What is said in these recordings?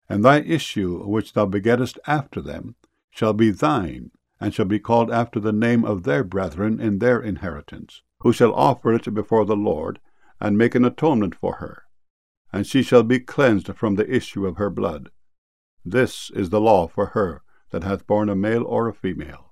And thy issue, which thou begettest after them, shall be thine, and shall be called after the name of their brethren in their inheritance, who shall offer it before the Lord, and make an atonement for her. And she shall be cleansed from the issue of her blood. This is the law for her that hath borne a male or a female.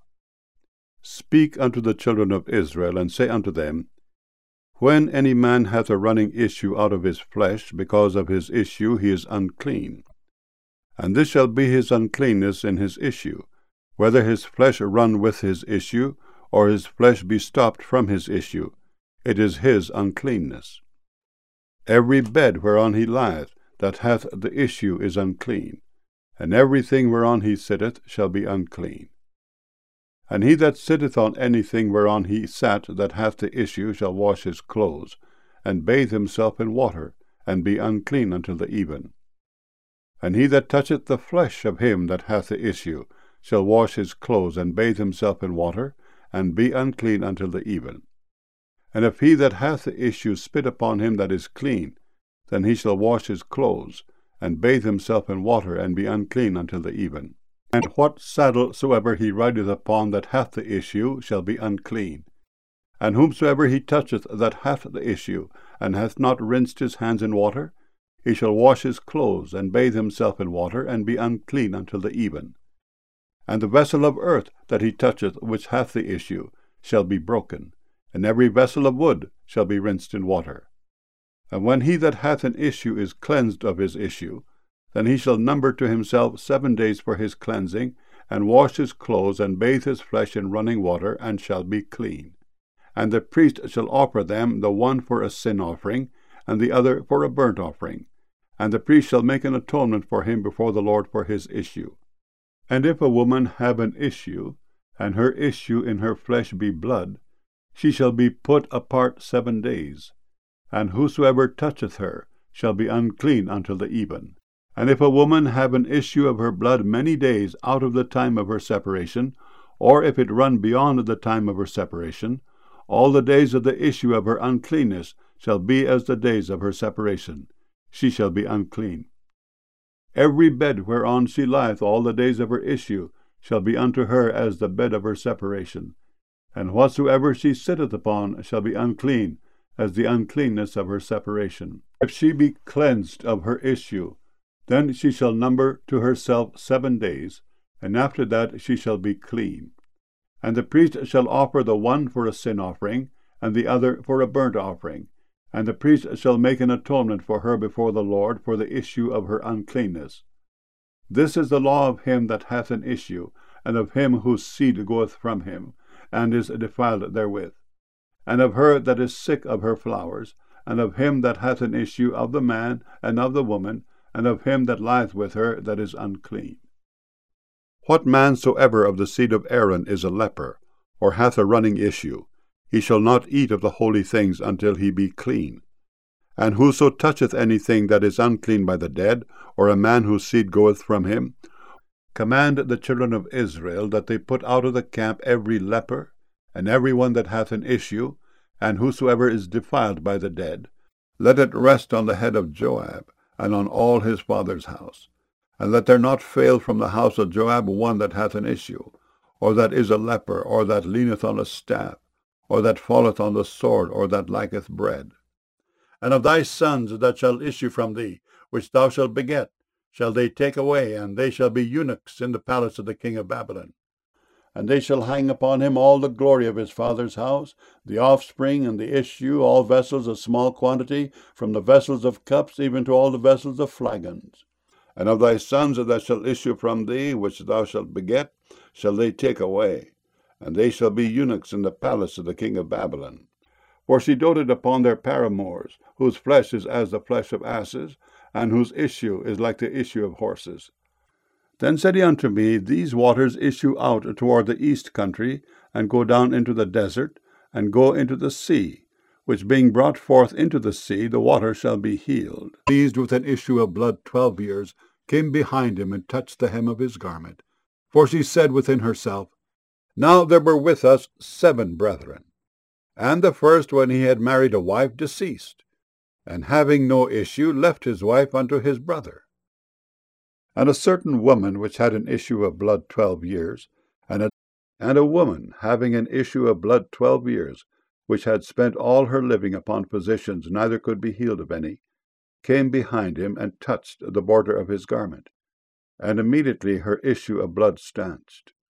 Speak unto the children of Israel, and say unto them, When any man hath a running issue out of his flesh, because of his issue he is unclean. And this shall be his uncleanness in his issue, whether his flesh run with his issue, or his flesh be stopped from his issue, it is his uncleanness. Every bed whereon he lieth, that hath the issue, is unclean, and everything whereon he sitteth shall be unclean. And he that sitteth on anything whereon he sat that hath the issue shall wash his clothes, and bathe himself in water, and be unclean until the even. And he that toucheth the flesh of him that hath the issue shall wash his clothes, and bathe himself in water, and be unclean until the even. And if he that hath the issue spit upon him that is clean, then he shall wash his clothes, and bathe himself in water, and be unclean until the even. And what saddle soever he rideth upon that hath the issue shall be unclean. And whomsoever he toucheth that hath the issue, and hath not rinsed his hands in water, he shall wash his clothes, and bathe himself in water, and be unclean until the even. And the vessel of earth that he toucheth which hath the issue shall be broken, and every vessel of wood shall be rinsed in water. And when he that hath an issue is cleansed of his issue, then he shall number to himself 7 days for his cleansing, and wash his clothes, and bathe his flesh in running water, and shall be clean. And the priest shall offer them, the one for a sin offering, and the other for a burnt offering. And the priest shall make an atonement for him before the Lord for his issue. And if a woman have an issue, and her issue in her flesh be blood, she shall be put apart 7 days. And whosoever toucheth her shall be unclean until the even. And if a woman have an issue of her blood many days out of the time of her separation, or if it run beyond the time of her separation, all the days of the issue of her uncleanness shall be as the days of her separation. She shall be unclean. Every bed whereon she lieth all the days of her issue shall be unto her as the bed of her separation. And whatsoever she sitteth upon shall be unclean, as the uncleanness of her separation. If she be cleansed of her issue, then she shall number to herself 7 days, and after that she shall be clean. And the priest shall offer the one for a sin offering, and the other for a burnt offering. And the priest shall make an atonement for her before the Lord for the issue of her uncleanness. This is the law of him that hath an issue, and of him whose seed goeth from him, and is defiled therewith, and of her that is sick of her flowers, and of him that hath an issue of the man and of the woman, and of him that lieth with her that is unclean. What man soever of the seed of Aaron is a leper, or hath a running issue, he shall not eat of the holy things until he be clean. And whoso toucheth anything that is unclean by the dead, or a man whose seed goeth from him, command the children of Israel that they put out of the camp every leper, and every one that hath an issue, and whosoever is defiled by the dead. Let it rest on the head of Joab, and on all his father's house. And let there not fail from the house of Joab one that hath an issue, or that is a leper, or that leaneth on a staff, or that falleth on the sword, or that lacketh bread. And of thy sons that shall issue from thee, which thou shalt beget, shall they take away, and they shall be eunuchs in the palace of the king of Babylon. And they shall hang upon him all the glory of his father's house, the offspring and the issue, all vessels of small quantity, from the vessels of cups even to all the vessels of flagons. And of thy sons that shall issue from thee, which thou shalt beget, shall they take away, and they shall be eunuchs in the palace of the king of Babylon. For she doted upon their paramours, whose flesh is as the flesh of asses, and whose issue is like the issue of horses. Then said he unto me, These waters issue out toward the east country, and go down into the desert, and go into the sea, which being brought forth into the sea, the water shall be healed. Pleased with an issue of blood 12 years, came behind him, and touched the hem of his garment. For she said within herself, Now there were with us 7 brethren. And the first, when he had married a wife, deceased, and having no issue, left his wife unto his brother. And a certain woman which had an issue of blood 12 years, and a woman having an issue of blood 12 years, which had spent all her living upon physicians, neither could be healed of any, came behind him and touched the border of his garment. And immediately her issue of blood stanched.